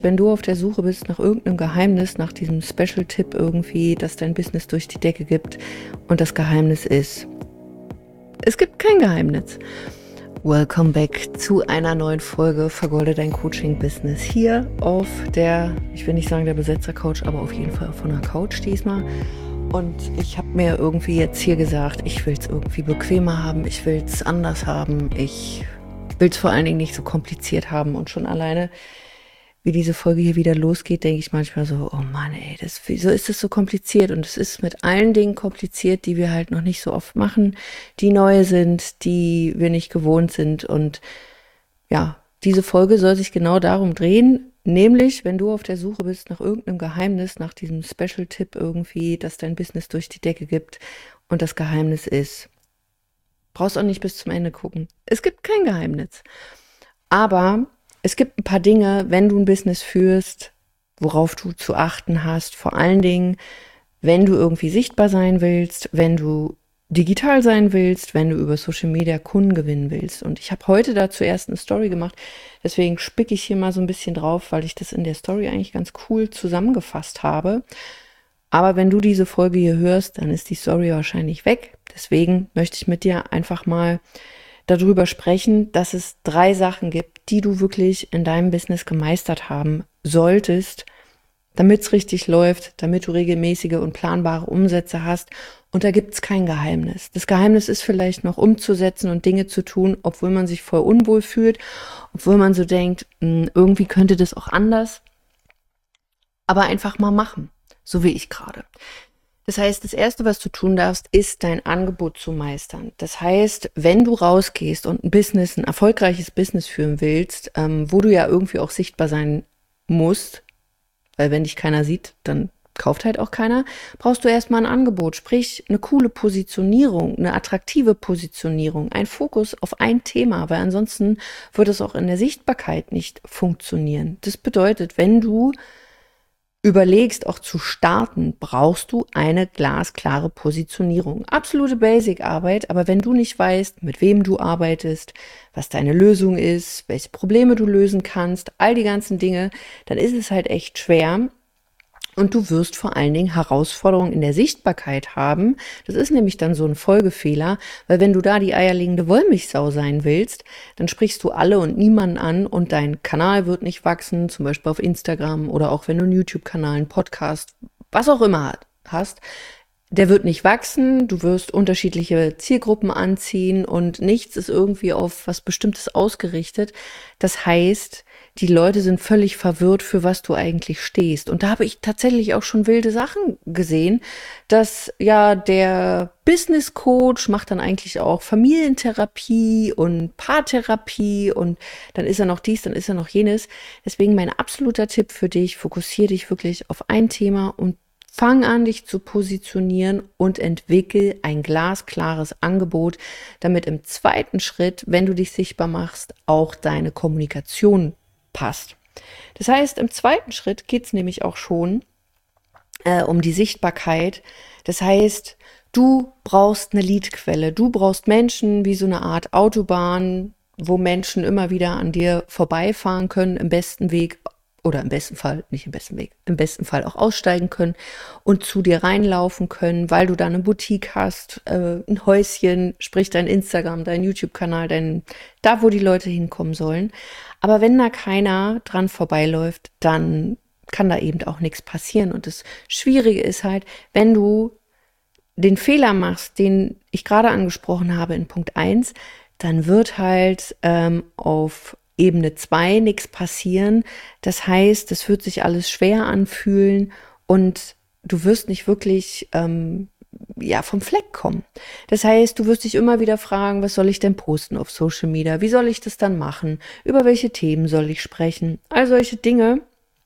Wenn du auf der Suche bist nach irgendeinem Geheimnis, nach diesem Special-Tipp irgendwie, das dein Business durch die Decke gibt und das Geheimnis ist, es gibt kein Geheimnis. Welcome back zu einer neuen Folge Vergolde dein Coaching-Business hier auf der, ich will nicht sagen der Besetzer-Couch, aber auf jeden Fall von der Couch diesmal. Und ich habe mir irgendwie jetzt hier gesagt, ich will es irgendwie bequemer haben, ich will es anders haben, ich will es vor allen Dingen nicht so kompliziert haben und schon alleine wie diese Folge hier wieder losgeht, denke ich manchmal so, oh Mann, ey, wieso ist das so kompliziert? Und es ist mit allen Dingen kompliziert, die wir halt noch nicht so oft machen, die neu sind, die wir nicht gewohnt sind. Und ja, diese Folge soll sich genau darum drehen, nämlich, wenn du auf der Suche bist nach irgendeinem Geheimnis, nach diesem Special-Tipp irgendwie, das dein Business durch die Decke gibt und das Geheimnis ist, brauchst auch nicht bis zum Ende gucken. Es gibt kein Geheimnis. Aber es gibt ein paar Dinge, wenn du ein Business führst, worauf du zu achten hast. Vor allen Dingen, wenn du irgendwie sichtbar sein willst, wenn du digital sein willst, wenn du über Social Media Kunden gewinnen willst. Und ich habe heute dazu erst eine Story gemacht, deswegen spicke ich hier mal so ein bisschen drauf, weil ich das in der Story eigentlich ganz cool zusammengefasst habe. Aber wenn du diese Folge hier hörst, dann ist die Story wahrscheinlich weg. Deswegen möchte ich mit dir einfach mal darüber sprechen, dass es 3 Sachen gibt, die du wirklich in deinem Business gemeistert haben solltest, damit es richtig läuft, damit du regelmäßige und planbare Umsätze hast. Und da gibt es kein Geheimnis. Das Geheimnis ist vielleicht noch umzusetzen und Dinge zu tun, obwohl man sich voll unwohl fühlt, obwohl man so denkt, irgendwie könnte das auch anders. Aber einfach mal machen, so wie ich gerade. Das heißt, das Erste, was du tun darfst, ist dein Angebot zu meistern. Das heißt, wenn du rausgehst und ein erfolgreiches Business führen willst, wo du ja irgendwie auch sichtbar sein musst, weil wenn dich keiner sieht, dann kauft halt auch keiner, brauchst du erstmal ein Angebot, sprich eine coole Positionierung, eine attraktive Positionierung, ein Fokus auf ein Thema, weil ansonsten wird es auch in der Sichtbarkeit nicht funktionieren. Das bedeutet, wenn du überlegst, auch zu starten, brauchst du eine glasklare Positionierung. Absolute Basic-Arbeit, aber wenn du nicht weißt, mit wem du arbeitest, was deine Lösung ist, welche Probleme du lösen kannst, all die ganzen Dinge, dann ist es halt echt schwer. Und du wirst vor allen Dingen Herausforderungen in der Sichtbarkeit haben. Das ist nämlich dann so ein Folgefehler, weil wenn du da die eierlegende Wollmilchsau sein willst, dann sprichst du alle und niemanden an und dein Kanal wird nicht wachsen, zum Beispiel auf Instagram oder auch wenn du einen YouTube-Kanal, einen Podcast, was auch immer hast. Der wird nicht wachsen, du wirst unterschiedliche Zielgruppen anziehen und nichts ist irgendwie auf was Bestimmtes ausgerichtet. Das heißt, die Leute sind völlig verwirrt, für was du eigentlich stehst. Und da habe ich tatsächlich auch schon wilde Sachen gesehen, dass ja der Business Coach macht dann eigentlich auch Familientherapie und Paartherapie und dann ist er noch dies, dann ist er noch jenes. Deswegen mein absoluter Tipp für dich, fokussiere dich wirklich auf ein Thema und fang an, dich zu positionieren und entwickel ein glasklares Angebot, damit im zweiten Schritt, wenn du dich sichtbar machst, auch deine Kommunikation passt. Das heißt, im zweiten Schritt geht es nämlich auch schon um die Sichtbarkeit. Das heißt, du brauchst eine Leadquelle. Du brauchst Menschen wie so eine Art Autobahn, wo Menschen immer wieder an dir vorbeifahren können, im besten Weg oder im besten Fall, nicht im besten Weg, im besten Fall auch aussteigen können und zu dir reinlaufen können, weil du da eine Boutique hast, ein Häuschen, sprich dein Instagram, dein YouTube-Kanal, da, wo die Leute hinkommen sollen. Aber wenn da keiner dran vorbeiläuft, dann kann da eben auch nichts passieren. Und das Schwierige ist halt, wenn du den Fehler machst, den ich gerade angesprochen habe in Punkt 1, dann wird halt auf Ebene 2 nichts passieren. Das heißt, es wird sich alles schwer anfühlen und du wirst nicht wirklich vom Fleck kommen. Das heißt, du wirst dich immer wieder fragen, was soll ich denn posten auf Social Media? Wie soll ich das dann machen? Über welche Themen soll ich sprechen? All solche Dinge.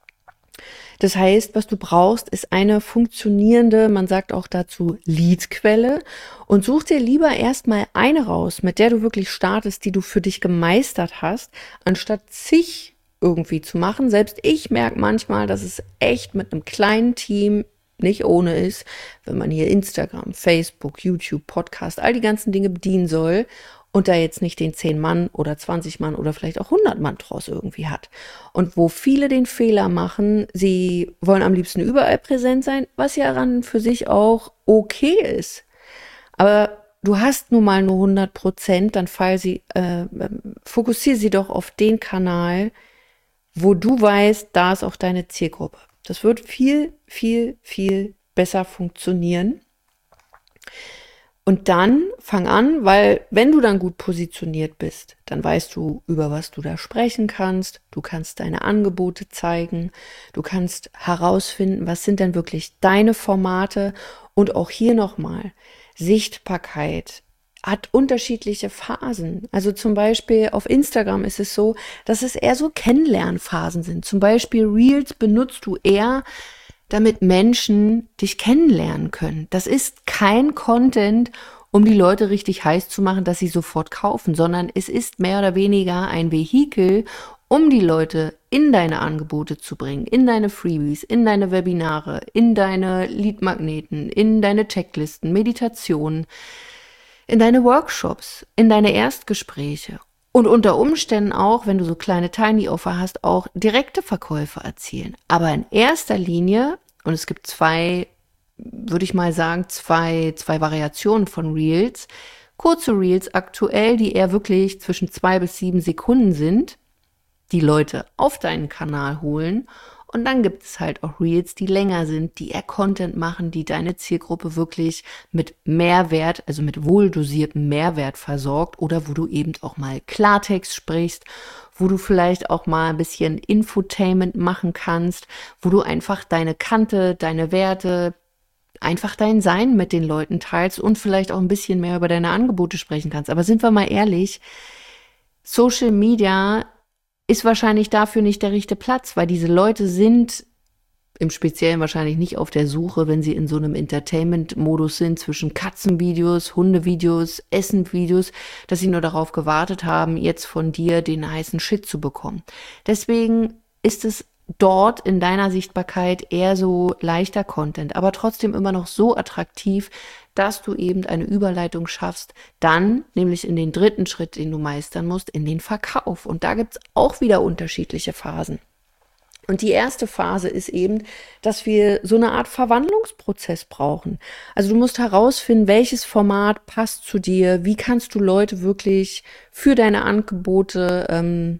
Das heißt, was du brauchst, ist eine funktionierende, man sagt auch dazu Leadquelle und such dir lieber erstmal eine raus, mit der du wirklich startest, die du für dich gemeistert hast, anstatt zig irgendwie zu machen. Selbst ich merke manchmal, dass es echt mit einem kleinen Team nicht ohne ist, wenn man hier Instagram, Facebook, YouTube, Podcast, all die ganzen Dinge bedienen soll und da jetzt nicht den 10 Mann oder 20 Mann oder vielleicht auch 100 Mann draus irgendwie hat. Und wo viele den Fehler machen, sie wollen am liebsten überall präsent sein, was ja an für sich auch okay ist. Aber du hast nun mal nur 100%, dann fokussiere sie doch auf den Kanal, wo du weißt, da ist auch deine Zielgruppe. Das wird viel, viel, viel besser funktionieren. Und dann fang an, weil wenn du dann gut positioniert bist, dann weißt du, über was du da sprechen kannst. Du kannst deine Angebote zeigen. Du kannst herausfinden, was sind denn wirklich deine Formate. Und auch hier nochmal, Sichtbarkeit hat unterschiedliche Phasen. Also zum Beispiel auf Instagram ist es so, dass es eher so Kennenlernphasen sind. Zum Beispiel Reels benutzt du eher, damit Menschen dich kennenlernen können. Das ist kein Content, um die Leute richtig heiß zu machen, dass sie sofort kaufen, sondern es ist mehr oder weniger ein Vehikel, um die Leute in deine Angebote zu bringen, in deine Freebies, in deine Webinare, in deine Leadmagneten, in deine Checklisten, Meditationen, in deine Workshops, in deine Erstgespräche. Und unter Umständen auch, wenn du so kleine Tiny Offer hast, auch direkte Verkäufe erzielen. Aber in erster Linie, und es gibt zwei Variationen von Reels, kurze Reels aktuell, die eher wirklich zwischen 2 bis 7 Sekunden sind, die Leute auf deinen Kanal holen. Und dann gibt es halt auch Reels, die länger sind, die eher Content machen, die deine Zielgruppe wirklich mit Mehrwert, also mit wohldosiertem Mehrwert versorgt oder wo du eben auch mal Klartext sprichst, wo du vielleicht auch mal ein bisschen Infotainment machen kannst, wo du einfach deine Kante, deine Werte, einfach dein Sein mit den Leuten teilst und vielleicht auch ein bisschen mehr über deine Angebote sprechen kannst. Aber sind wir mal ehrlich, Social Media ist wahrscheinlich dafür nicht der richtige Platz, weil diese Leute sind im Speziellen wahrscheinlich nicht auf der Suche, wenn sie in so einem Entertainment-Modus sind, zwischen Katzenvideos, Hundevideos, Essenvideos, dass sie nur darauf gewartet haben, jetzt von dir den heißen Shit zu bekommen. Deswegen ist es dort in deiner Sichtbarkeit eher so leichter Content, aber trotzdem immer noch so attraktiv, dass du eben eine Überleitung schaffst, dann nämlich in den dritten Schritt, den du meistern musst, in den Verkauf. Und da gibt's auch wieder unterschiedliche Phasen. Und die erste Phase ist eben, dass wir so eine Art Verwandlungsprozess brauchen. Also du musst herausfinden, welches Format passt zu dir, wie kannst du Leute wirklich für deine Angebote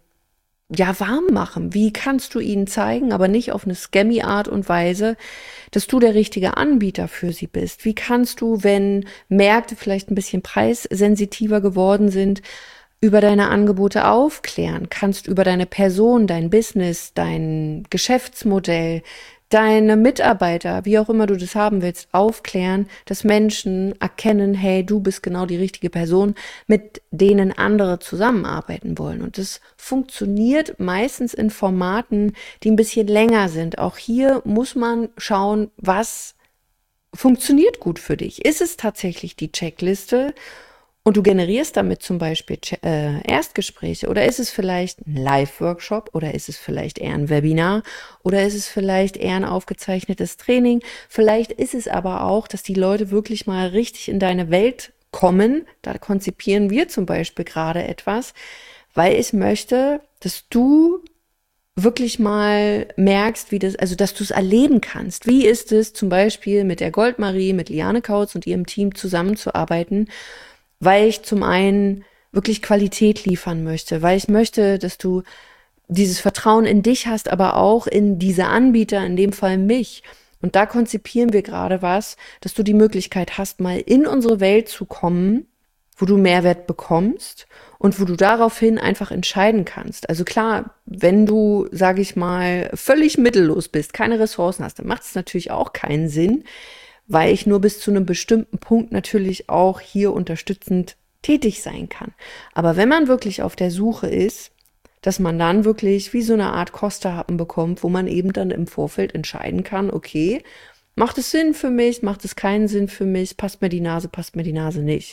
warm machen. Wie kannst du ihnen zeigen, aber nicht auf eine scammy Art und Weise, dass du der richtige Anbieter für sie bist? Wie kannst du, wenn Märkte vielleicht ein bisschen preissensitiver geworden sind, über deine Angebote aufklären? Kannst über deine Person, dein Business, dein Geschäftsmodell, deine Mitarbeiter, wie auch immer du das haben willst, aufklären, dass Menschen erkennen, hey, du bist genau die richtige Person, mit denen andere zusammenarbeiten wollen. Und das funktioniert meistens in Formaten, die ein bisschen länger sind. Auch hier muss man schauen, was funktioniert gut für dich. Ist es tatsächlich die Checkliste? Und du generierst damit zum Beispiel Erstgespräche, oder ist es vielleicht ein Live-Workshop, oder ist es vielleicht eher ein Webinar, oder ist es vielleicht eher ein aufgezeichnetes Training. Vielleicht ist es aber auch, dass die Leute wirklich mal richtig in deine Welt kommen. Da konzipieren wir zum Beispiel gerade etwas, weil ich möchte, dass du wirklich mal merkst, dass du es erleben kannst. Wie ist es zum Beispiel mit der Goldmarie, mit Liane Kautz und ihrem Team zusammenzuarbeiten, weil ich zum einen wirklich Qualität liefern möchte, weil ich möchte, dass du dieses Vertrauen in dich hast, aber auch in diese Anbieter, in dem Fall mich. Und da konzipieren wir gerade was, dass du die Möglichkeit hast, mal in unsere Welt zu kommen, wo du Mehrwert bekommst und wo du daraufhin einfach entscheiden kannst. Also klar, wenn du, sage ich mal, völlig mittellos bist, keine Ressourcen hast, dann macht es natürlich auch keinen Sinn, weil ich nur bis zu einem bestimmten Punkt natürlich auch hier unterstützend tätig sein kann. Aber wenn man wirklich auf der Suche ist, dass man dann wirklich wie so eine Art Kostenhappen bekommt, wo man eben dann im Vorfeld entscheiden kann, okay, macht es Sinn für mich, macht es keinen Sinn für mich, passt mir die Nase nicht.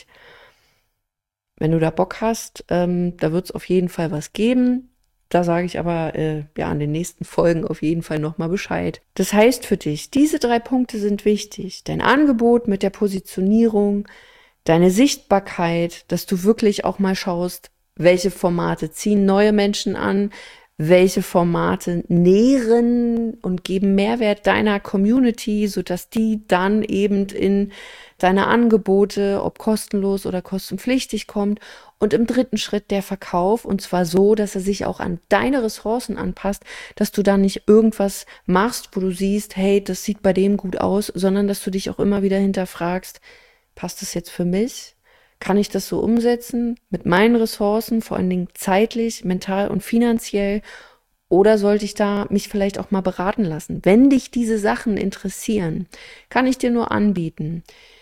Wenn du da Bock hast, da wird es auf jeden Fall was geben. Da sage ich aber an den nächsten Folgen auf jeden Fall nochmal Bescheid. Das heißt für dich, diese 3 Punkte sind wichtig. Dein Angebot mit der Positionierung, deine Sichtbarkeit, dass du wirklich auch mal schaust, welche Formate ziehen neue Menschen an, welche Formate nähren und geben Mehrwert deiner Community, sodass die dann eben in deine Angebote, ob kostenlos oder kostenpflichtig, kommt. Und im dritten Schritt der Verkauf, und zwar so, dass er sich auch an deine Ressourcen anpasst, dass du dann nicht irgendwas machst, wo du siehst, hey, das sieht bei dem gut aus, sondern dass du dich auch immer wieder hinterfragst, passt das jetzt für mich? Kann ich das so umsetzen mit meinen Ressourcen, vor allen Dingen zeitlich, mental und finanziell? Oder sollte ich da mich vielleicht auch mal beraten lassen? Wenn dich diese Sachen interessieren, kann ich dir nur anbieten,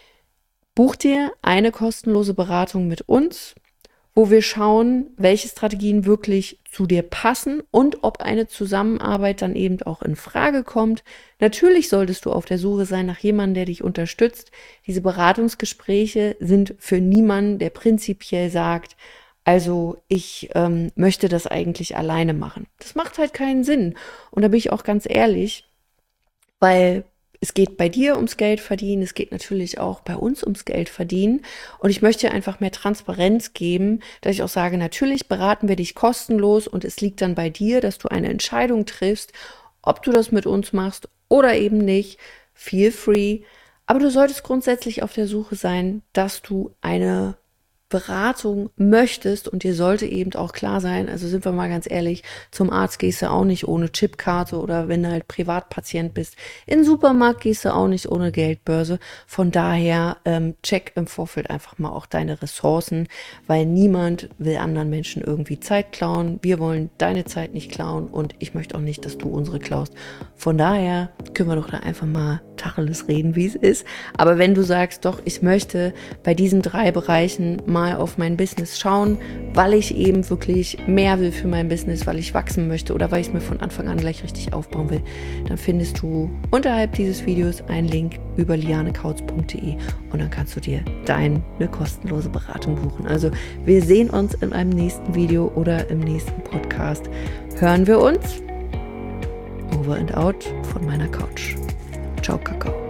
buch dir eine kostenlose Beratung mit uns, wo wir schauen, welche Strategien wirklich zu dir passen und ob eine Zusammenarbeit dann eben auch in Frage kommt. Natürlich solltest du auf der Suche sein nach jemandem, der dich unterstützt. Diese Beratungsgespräche sind für niemanden, der prinzipiell sagt, also ich möchte das eigentlich alleine machen. Das macht halt keinen Sinn. Und da bin ich auch ganz ehrlich, weil es geht bei dir ums Geld verdienen, es geht natürlich auch bei uns ums Geld verdienen. Und ich möchte einfach mehr Transparenz geben, dass ich auch sage, natürlich beraten wir dich kostenlos und es liegt dann bei dir, dass du eine Entscheidung triffst, ob du das mit uns machst oder eben nicht. Feel free. Aber du solltest grundsätzlich auf der Suche sein, dass du eine Beratung möchtest, und dir sollte eben auch klar sein, also sind wir mal ganz ehrlich, zum Arzt gehst du auch nicht ohne Chipkarte oder wenn du halt Privatpatient bist. In den Supermarkt gehst du auch nicht ohne Geldbörse. Von daher check im Vorfeld einfach mal auch deine Ressourcen, weil niemand will anderen Menschen irgendwie Zeit klauen. Wir wollen deine Zeit nicht klauen und ich möchte auch nicht, dass du unsere klaust. Von daher können wir doch da einfach mal Tacheles reden, wie es ist. Aber wenn du sagst, doch, ich möchte bei diesen 3 Bereichen mal auf mein Business schauen, weil ich eben wirklich mehr will für mein Business, weil ich wachsen möchte oder weil ich es mir von Anfang an gleich richtig aufbauen will, dann findest du unterhalb dieses Videos einen Link über lianekautz.de und dann kannst du dir deine kostenlose Beratung buchen. Also wir sehen uns in einem nächsten Video oder im nächsten Podcast. Hören wir uns. Over and out von meiner Couch. Ciao, Kakao.